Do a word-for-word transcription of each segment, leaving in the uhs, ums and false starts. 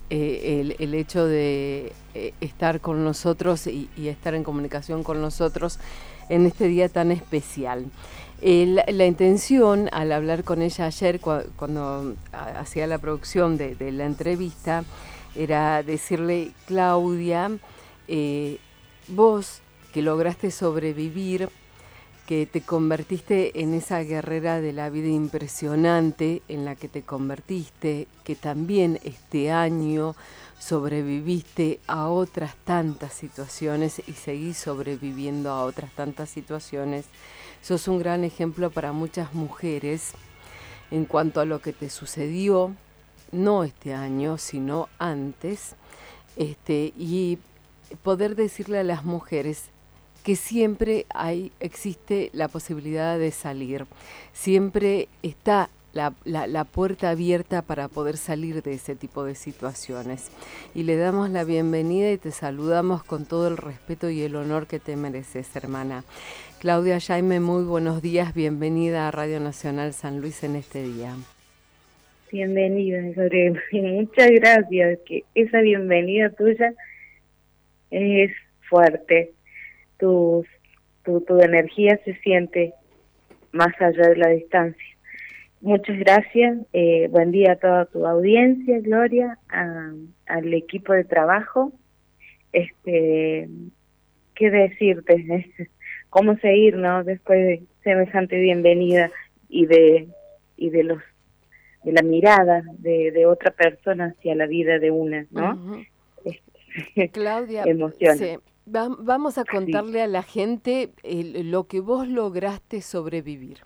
eh, el, el hecho de eh, estar con nosotros y, y estar en comunicación con nosotros en este día tan especial. Eh, la, la intención, al hablar con ella ayer, cu cuando hacía la producción de, de la entrevista, era decirle, Claudia, eh, vos que lograste sobrevivir, que te convertiste en esa guerrera de la vida impresionante en la que te convertiste, que también este año sobreviviste a otras tantas situaciones y seguís sobreviviendo a otras tantas situaciones. Sos un gran ejemplo para muchas mujeres en cuanto a lo que te sucedió, no este año, sino antes, este, y poder decirle a las mujeres que siempre hay, existe la posibilidad de salir, siempre está la, la, la puerta abierta para poder salir de ese tipo de situaciones. Y le damos la bienvenida y te saludamos con todo el respeto y el honor que te mereces, hermana. Claudia Jaime, muy buenos días, bienvenida a Radio Nacional San Luis en este día. Bienvenida, Lorena. Muchas gracias, que esa bienvenida tuya es fuerte. Tu, tu, tu energía se siente más allá de la distancia. Muchas gracias, eh, buen día a toda tu audiencia, Gloria, a, al equipo de trabajo. Este, ¿qué decirte? ¿Cómo seguir, no? Después de semejante bienvenida y de y de los de la mirada de, de otra persona hacia la vida de una, ¿no? Uh-huh. Este, Claudia, emociona. se, va, vamos a contarle Sí. a la gente eh, lo que vos lograste sobrevivir.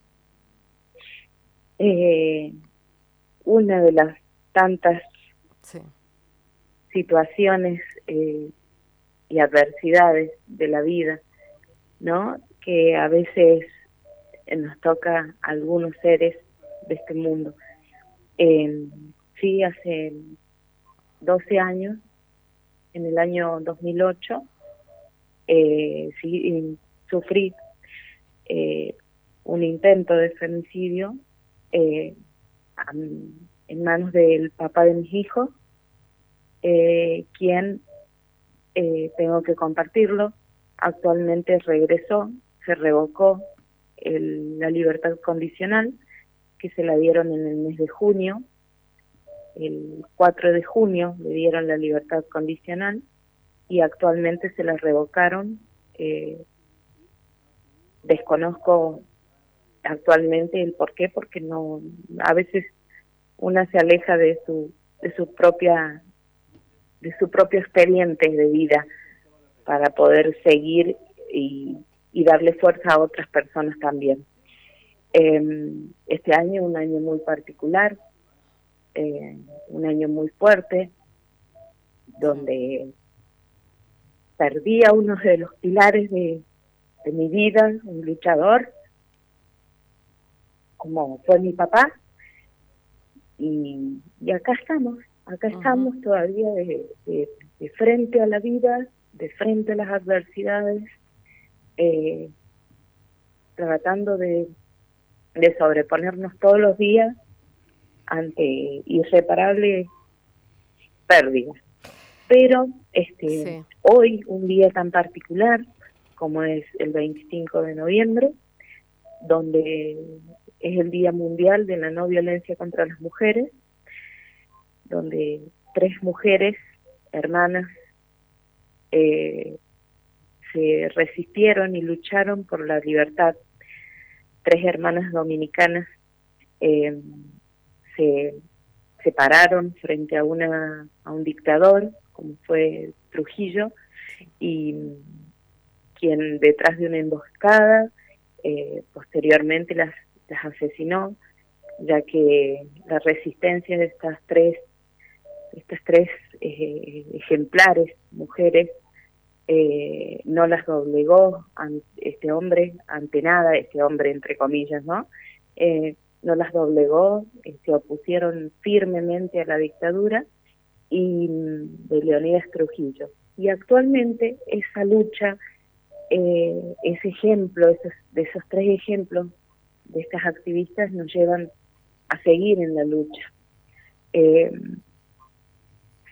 Eh, una de las tantas sí. situaciones eh, y adversidades de la vida, ¿no? Que a veces nos toca a algunos seres de este mundo. Eh, sí, hace doce años, en el año dos mil ocho, eh, sí, sufrí eh, un intento de femicidio eh, en manos del papá de mis hijos, eh, quien, eh, tengo que compartirlo, actualmente regresó, se revocó el, la libertad condicional, que se la dieron en el mes de junio. El cuatro de junio le dieron la libertad condicional y actualmente se la revocaron. Eh, desconozco actualmente el por qué, porque no, a veces una se aleja de su de su propia de su propio expediente de vida para poder seguir y, y darle fuerza a otras personas también. Eh, este año un año muy particular, eh, un año muy fuerte, donde perdí a uno de los pilares de, de mi vida, un luchador, como fue mi papá, y, y acá estamos, acá uh-huh. estamos todavía de, de, de frente a la vida, de frente a las adversidades, eh, tratando de, de sobreponernos todos los días ante irreparables pérdidas. Pero este sí. Hoy, un día tan particular como es el veinticinco de noviembre, donde es el Día Mundial de la No Violencia contra las Mujeres, donde tres mujeres, hermanas, eh, se resistieron y lucharon por la libertad. Tres hermanas dominicanas eh, se separaron frente a una a un dictador, como fue Trujillo, y quien detrás de una emboscada eh, posteriormente las, las asesinó, ya que la resistencia de estas tres estas tres eh, ejemplares mujeres eh, no las doblegó ante este hombre, ante nada, este hombre entre comillas, ¿no? Eh, no las doblegó, eh, se opusieron firmemente a la dictadura y de Leonidas Trujillo. Y actualmente esa lucha, eh, ese ejemplo, esos, de esos tres ejemplos de estas activistas nos llevan a seguir en la lucha. Eh,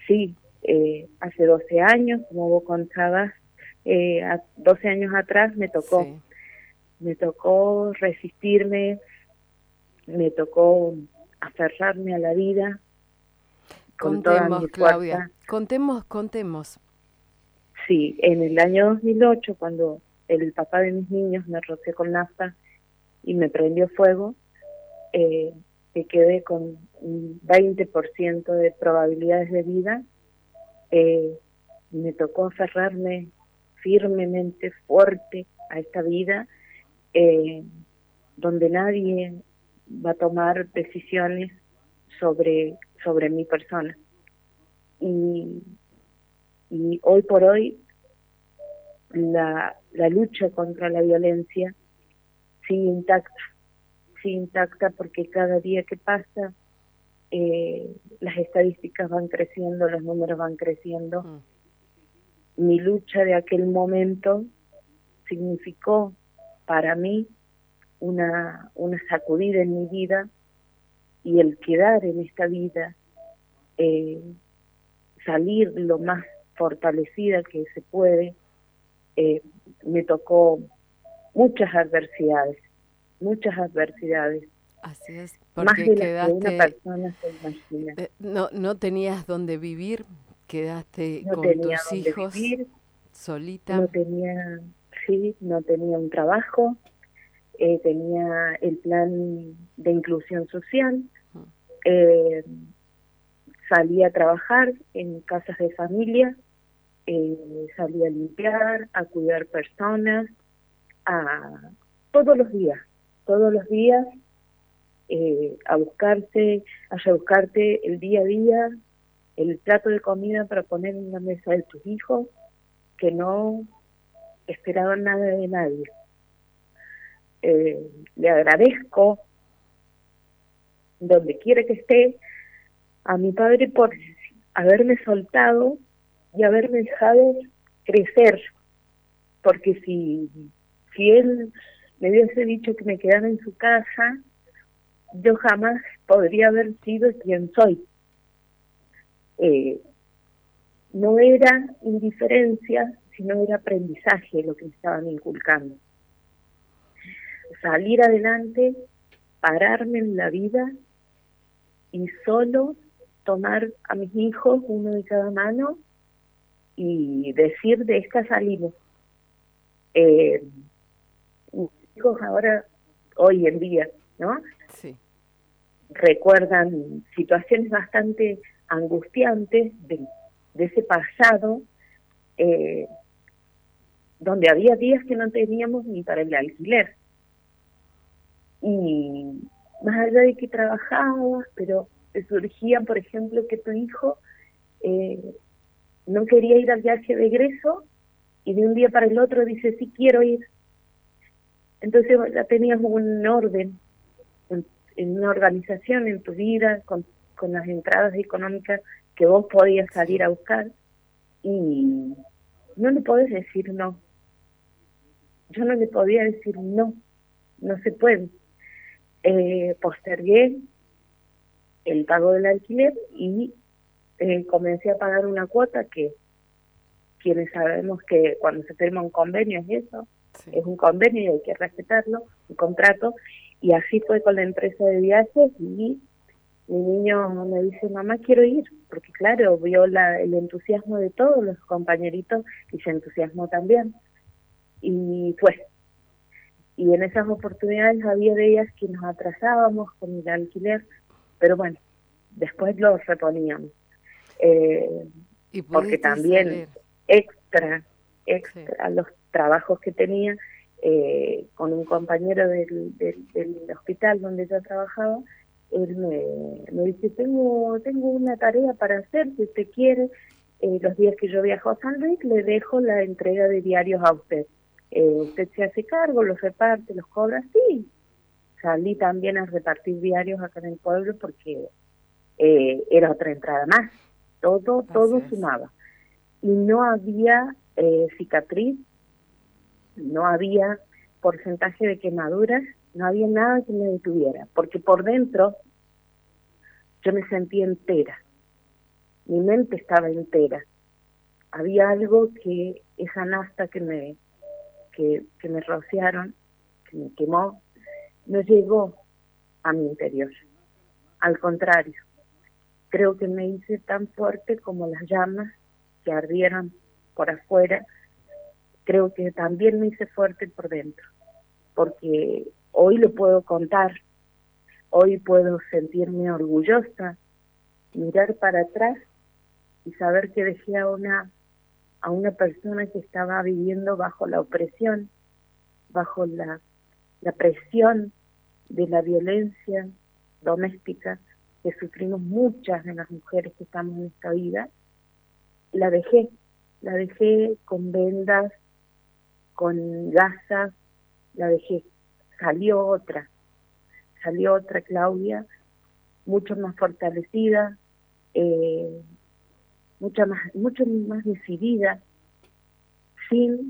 sí, eh, hace doce años, como vos contabas, eh, a doce años atrás me tocó, sí. me tocó resistirme, me tocó aferrarme a la vida con toda mi Contemos, Claudia, fuerza. contemos, contemos. Sí, en el año dos mil ocho, cuando el papá de mis niños me roció con nafta y me prendió fuego, eh, me quedé con un veinte por ciento de probabilidades de vida. Eh, me tocó aferrarme firmemente, fuerte a esta vida, eh, donde nadie va a tomar decisiones sobre, sobre mi persona. Y, y hoy por hoy la, la lucha contra la violencia sigue intacta, sigue intacta porque cada día que pasa eh, las estadísticas van creciendo, los números van creciendo. Mm. Mi lucha de aquel momento significó para mí una, una sacudida en mi vida, y el quedar en esta vida, eh, salir lo más fortalecida que se puede, eh, me tocó muchas adversidades, muchas adversidades, Así es, más porque de las que una quedaste, persona se imagina. eh, no, no tenías dónde vivir, quedaste No con tenía tus dónde hijos, vivir, solita. no tenía, sí, no tenía un trabajo, eh, tenía el plan de inclusión social, Mm. eh, salía a trabajar en casas de familia, eh, salía a limpiar, a cuidar personas, a todos los días, todos los días, eh, a buscarse, a rebuscarte el día a día, el plato de comida para poner en la mesa de tus hijos, que no esperaban nada de nadie. Eh, le agradezco, donde quiera que esté, a mi padre por haberme soltado y haberme dejado crecer, porque si, si él me hubiese dicho que me quedara en su casa, yo jamás podría haber sido quien soy. Eh, no era indiferencia, sino era aprendizaje lo que me estaban inculcando. Salir adelante, pararme en la vida y solo tomar a mis hijos, uno de cada mano, y decir: de esta salimos. Eh, mis hijos ahora, hoy en día, ¿no?, Sí. recuerdan situaciones bastante angustiantes de, de ese pasado, eh, donde había días que no teníamos ni para el alquiler. Y más allá de que trabajabas, pero te surgía, por ejemplo, que tu hijo eh, no quería ir al viaje de egreso, y de un día para el otro dice: sí quiero ir. Entonces ya tenías un orden, en, en una organización en tu vida, con, con las entradas económicas que vos podías salir Sí. a buscar, y no le podés decir no. Yo no le podía decir no, no se puede. Eh, postergué el pago del alquiler y eh, comencé a pagar una cuota que, quienes sabemos que cuando se firma un convenio es eso, Sí. es un convenio y hay que respetarlo, un contrato. Y así fue con la empresa de viajes, y mi niño me dice: mamá, quiero ir, porque claro, vio la, el entusiasmo de todos los compañeritos y se entusiasmó también. Y fue. Y en esas oportunidades había de ellas que nos atrasábamos con el alquiler, pero bueno, después lo reponíamos. Eh, Y porque pudiste también salir. extra, Sí. extra a los trabajos que tenía, eh, con un compañero del, del, del hospital donde yo trabajaba, él me, me dice: tengo tengo una tarea para hacer, si usted quiere, eh, los días que yo viajo a San Luis, le dejo la entrega de diarios a usted. Eh, usted se hace cargo, los reparte, los cobra. Sí, salí también a repartir diarios acá en el pueblo, porque eh, era otra entrada más. Todo, Así todo es. sumaba. Y no había eh, cicatriz, no había porcentaje de quemaduras, no había nada que me detuviera, porque por dentro yo me sentía entera, mi mente estaba entera. Había algo que esa nafta que me, que, que me rociaron, que me quemó, no llegó a mi interior. Al contrario, creo que me hice tan fuerte como las llamas que ardieron por afuera. Creo que también me hice fuerte por dentro, porque hoy lo puedo contar, hoy puedo sentirme orgullosa, mirar para atrás y saber que dejé a una, a una persona que estaba viviendo bajo la opresión, bajo la, la presión de la violencia doméstica que sufrimos muchas de las mujeres que estamos en esta vida. La dejé, la dejé con vendas, con gasas, la dejé. Salió otra, salió otra Claudia, mucho más fortalecida, eh, mucha más, mucho más decidida, sin,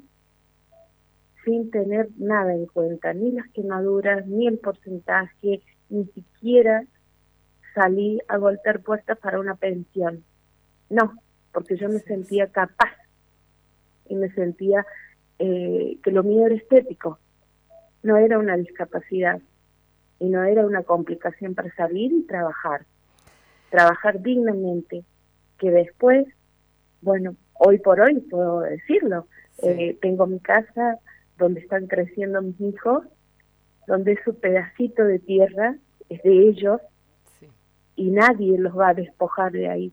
sin tener nada en cuenta, ni las quemaduras, ni el porcentaje, ni siquiera salí a golpear puertas para una pensión. No, porque yo me sentía capaz y me sentía eh, que lo mío era estético, no era una discapacidad y no era una complicación para salir y trabajar, trabajar dignamente, que después, bueno, hoy por hoy puedo decirlo, sí. eh, tengo mi casa donde están creciendo mis hijos, donde ese pedacito de tierra es de ellos, sí. Y nadie los va a despojar de ahí.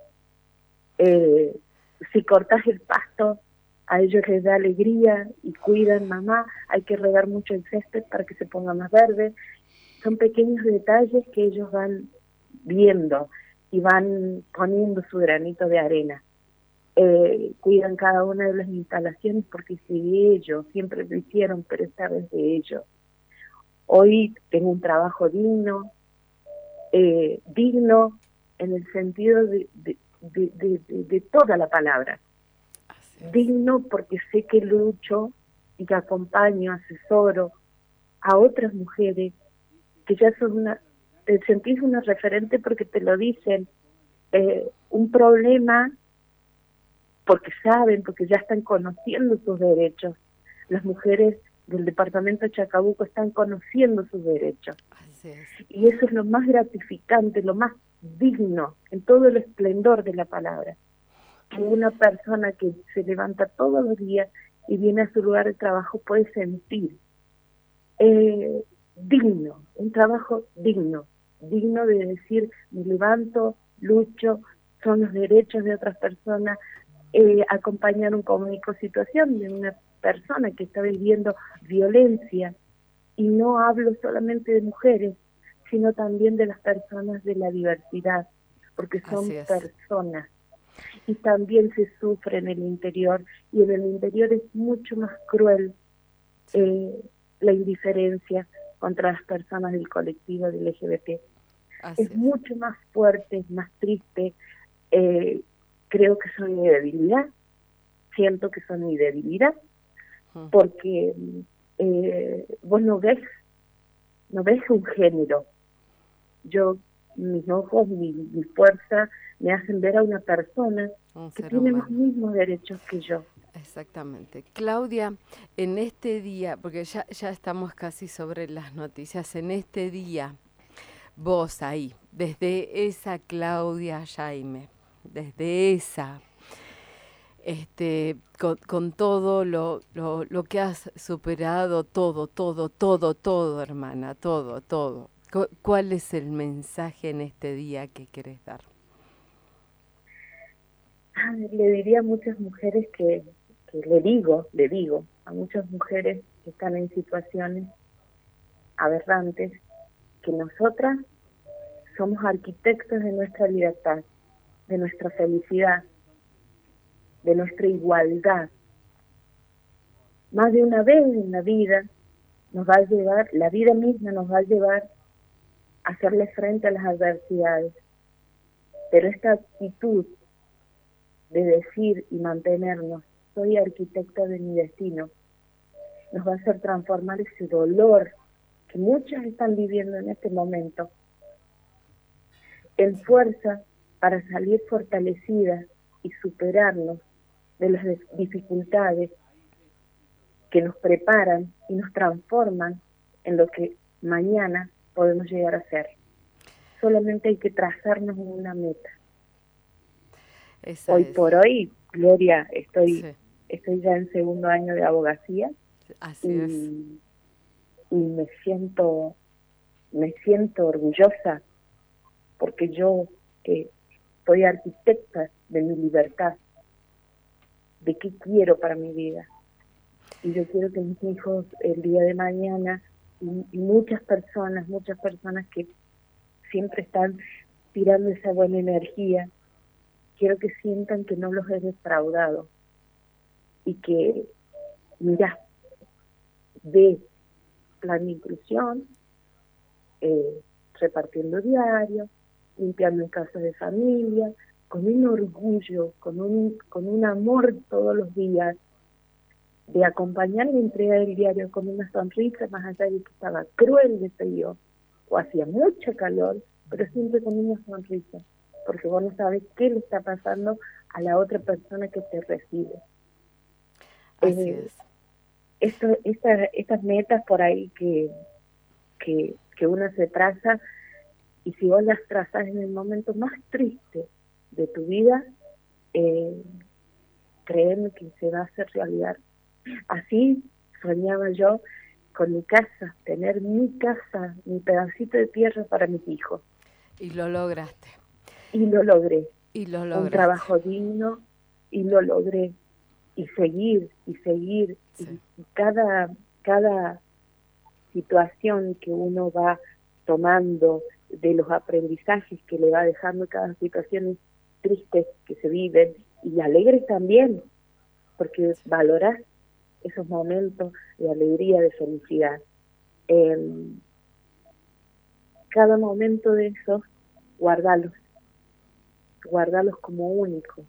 Eh, si cortas el pasto, a ellos les da alegría y cuidan, mamá, hay que regar mucho el césped para que se ponga más verde. Son pequeños detalles que ellos van viendo y van poniendo su granito de arena. Eh, cuidan cada una de las instalaciones porque es de ellos, siempre lo hicieron, pero esta vez de ellos. Hoy tengo un trabajo digno, eh, digno en el sentido de, de, de, de, de, de toda la palabra. Digno porque sé que lucho y que acompaño, asesoro a otras mujeres que ya son una, te sentís una referente porque te lo dicen, eh, un problema porque saben, porque ya están conociendo sus derechos. Las mujeres del departamento de Chacabuco están conociendo sus derechos. Así es. Y eso es lo más gratificante, lo más digno, en todo el esplendor de la palabra. Que una persona que se levanta todos los días y viene a su lugar de trabajo puede sentir eh, digno, un trabajo digno, digno de decir, me levanto, lucho, son los derechos de otras personas, eh, acompañar un comunico situación de una persona que está viviendo violencia, y no hablo solamente de mujeres, sino también de las personas de la diversidad, porque son personas. Y también se sufre en el interior, y en el interior es mucho más cruel eh, la indiferencia contra las personas del colectivo del L G B T. Es, es mucho más fuerte, más triste, eh, creo que son mi debilidad, siento que son mi debilidad, uh-huh. porque eh, vos no ves, no ves un género. Yo, mis ojos, mi, mi fuerza me hacen ver a una persona un que tiene humano. Los mismos derechos que yo. Exactamente. Claudia, en este día, porque ya, ya estamos casi sobre las noticias, en este día, vos ahí, desde esa Claudia Jaime, desde esa, este, con, con todo lo, lo, lo que has superado, todo, todo, todo, todo, hermana, todo, todo. ¿Cuál es el mensaje en este día que querés dar? Le diría a muchas mujeres que, que le digo, le digo a muchas mujeres que están en situaciones aberrantes, que nosotras somos arquitectos de nuestra libertad, de nuestra felicidad, de nuestra igualdad. Más de una vez en la vida nos va a llevar, la vida misma nos va a llevar a hacerle frente a las adversidades. Pero esta actitud de decir y mantenernos, soy arquitecta de mi destino, nos va a hacer transformar ese dolor que muchas están viviendo en este momento en fuerza para salir fortalecidas y superarnos de las dificultades que nos preparan y nos transforman en lo que mañana podemos llegar a ser. Solamente hay que trazarnos una meta. Esa hoy es. por hoy, Gloria, estoy, Sí. estoy ya en segundo año de abogacía. Así y, es. y me siento, me siento orgullosa porque yo eh, soy arquitecta de mi libertad, de qué quiero para mi vida. Y yo quiero que mis hijos el día de mañana, y, y muchas personas, muchas personas que siempre están tirando esa buena energía, quiero que sientan que no los he defraudado y que, mira, de plan de inclusión, eh, repartiendo diarios, limpiando en casas de familia, con un orgullo, con un, con un amor todos los días, de acompañar y entregar el diario con una sonrisa, más allá de que estaba cruel de frío o hacía mucho calor, pero siempre con una sonrisa, porque vos no sabes qué le está pasando a la otra persona que te recibe. Así Eh, es. esto, esta, estas metas por ahí que, que, que uno se traza, y si vos las trazas en el momento más triste de tu vida, eh, créeme que se va a hacer realidad. Así soñaba yo con mi casa, tener mi casa, mi pedacito de tierra para mis hijos. Y lo lograste. Y lo logré. Y lo Un lograste. trabajo digno, y lo logré. Y seguir, y seguir. Sí. Y, y cada, cada situación que uno va tomando, de los aprendizajes que le va dejando cada situación tristes que se viven, y alegres también, porque valorás esos momentos de alegría, de felicidad. Eh, cada momento de esos, guardalos, guardalos como únicos.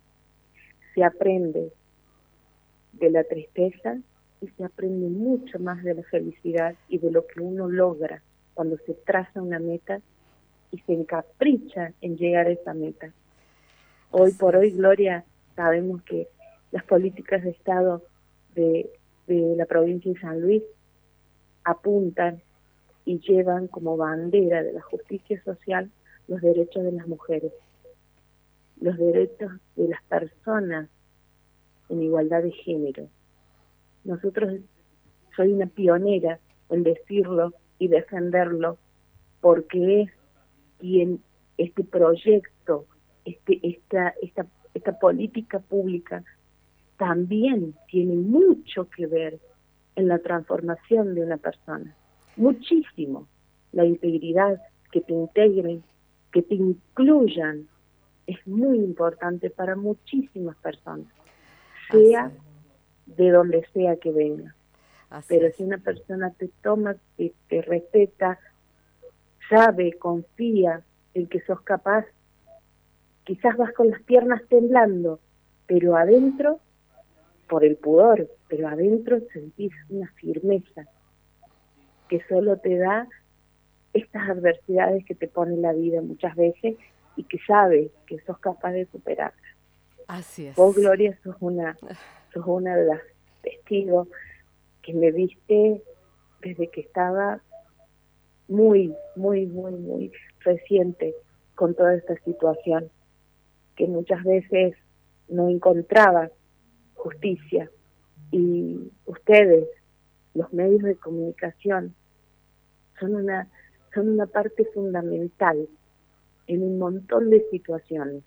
Se aprende de la tristeza y se aprende mucho más de la felicidad y de lo que uno logra cuando se traza una meta y se encapricha en llegar a esa meta. Hoy Así por es. hoy, Gloria, sabemos que las políticas de Estado de, de la provincia de San Luis apuntan y llevan como bandera de la justicia social los derechos de las mujeres, los derechos de las personas en igualdad de género. Nosotros, soy una pionera en decirlo y defenderlo, porque es quien este proyecto, este, esta, esta, esta política pública también tiene mucho que ver en la transformación de una persona. Muchísimo. La integridad, que te integren, que te incluyan, es muy importante para muchísimas personas, sea Así, de donde sea que venga. así Pero es. si una persona te toma, te, te respeta, sabe, confía en que sos capaz, quizás vas con las piernas temblando, pero adentro, por el pudor, pero adentro sentís una firmeza que solo te da estas adversidades que te pone la vida muchas veces y que sabes que sos capaz de superarlas. Así es. Vos, Gloria, sos una, sos una de las testigos que me viste desde que estaba muy, muy, muy, muy reciente con toda esta situación, que muchas veces no encontraba justicia, y ustedes, los medios de comunicación, son una, son una parte fundamental en un montón de situaciones,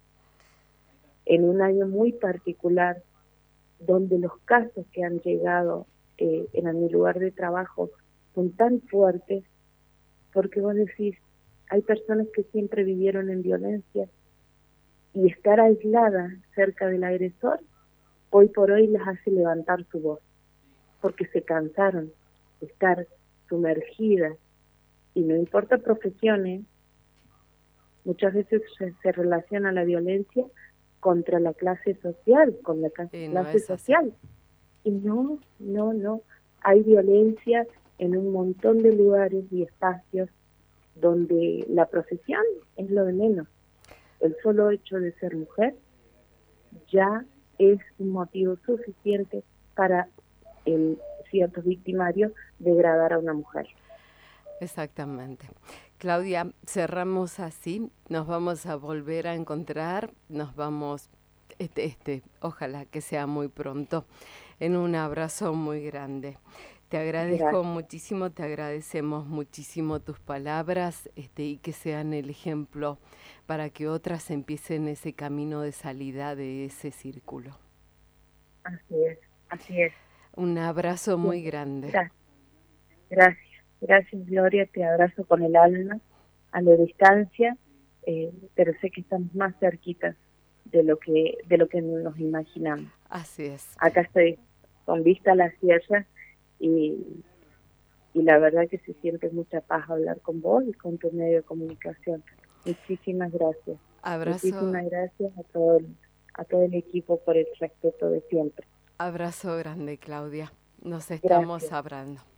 en un año muy particular, donde los casos que han llegado eh, en mi lugar de trabajo son tan fuertes, porque vos decís, hay personas que siempre vivieron en violencia, y estar aislada cerca del agresor, hoy por hoy las hace levantar su voz, porque se cansaron de estar sumergidas, y no importa profesiones, muchas veces se, se relaciona la violencia contra la clase social, con la clase, no clase es así. social. Y no, no, no. Hay violencia en un montón de lugares y espacios donde la profesión es lo de menos. el solo hecho de ser mujer ya es un motivo suficiente para el ciertos victimarios degradar a una mujer. Exactamente. Claudia, cerramos así, nos vamos a volver a encontrar, nos vamos, este, este, ojalá que sea muy pronto, en un abrazo muy grande. Te agradezco Gracias. muchísimo, te agradecemos muchísimo tus palabras, este, y que sean el ejemplo para que otras empiecen ese camino de salida de ese círculo. Así es, así es. Un abrazo muy Bien. grande. Gracias, gracias, gracias Gloria, te abrazo con el alma, a la distancia, eh, pero sé que estamos más cerquitas de lo que de lo que nos imaginamos. Así es. Acá estoy con vista a la sierra y, y la verdad que se siente mucha paz hablar con vos y con tu medio de comunicación. Muchísimas gracias. Abrazo. Muchísimas gracias a todo el, a todo el equipo por el respeto de siempre. Abrazo grande, Claudia. Nos estamos Gracias. hablando.